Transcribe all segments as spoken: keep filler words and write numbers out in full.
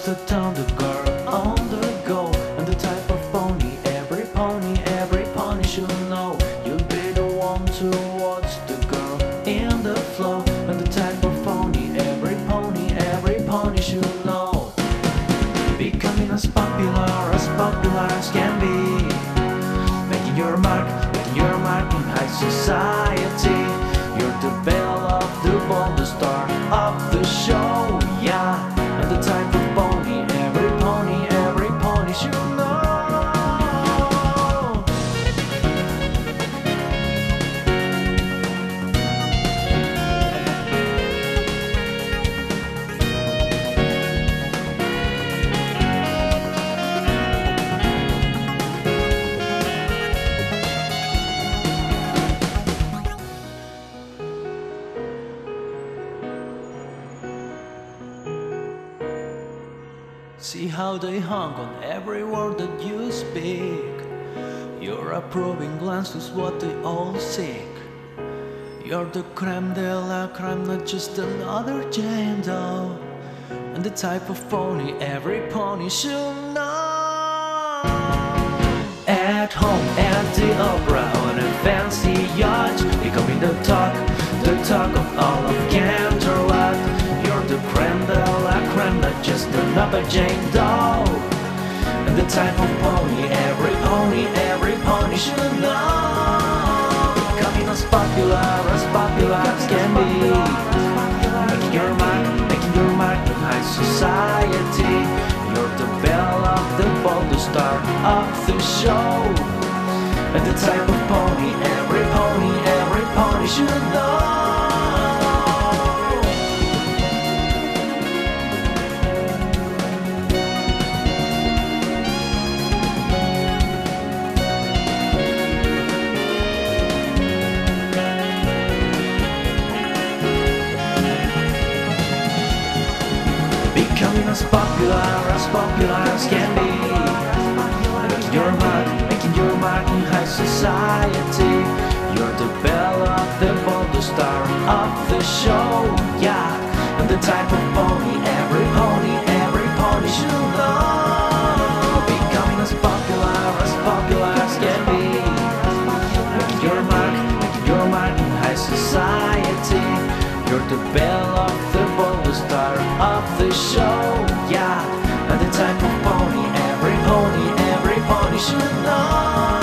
the town, the girl on the go, and the type of pony, every pony, every pony should know. You'll be the one to watch the girl in the flow, and the type of pony, every pony, every pony should know. Becoming as popular, as popular as can be, making your mark, making your mark in high society. You're the belle of the ball, the star of the show, yeah. And the type of pony, every pony, every pony should know. See how they hung on every word that you speak. Your approving glance is what they all seek. You're the creme de la creme, not just another Jane Doe. And the type of pony every pony should know. At home, at the opera, on a fancy yacht, becoming the talk, the talk of all of Canterlot. You're the creme de la creme, not just another Jane Doe. And the type of pony, every pony, every pony should know. Becoming as popular, as popular as can be, making your mark, making your mark in high society. You're the belle of the ball, the star of the show. And the type of pony, every pony, every pony should know. Becoming as popular, as popular as can be, making your mark, making your mark in high society. You're the belle of the ball, the star of the show, yeah. And the type of pony, every pony, every pony should know. Becoming as popular, as popular as can be, making your mark, making your mark in high society. You're the belle of the ball, the star of the show, yeah. And the type of pony, every pony, every pony should know.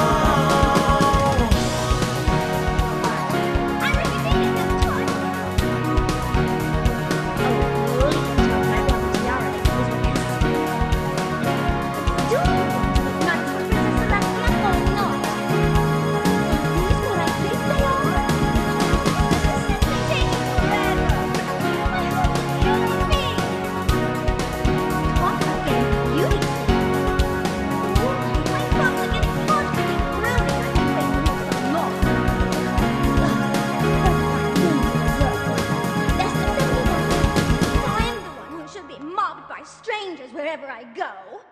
Strangers wherever I go.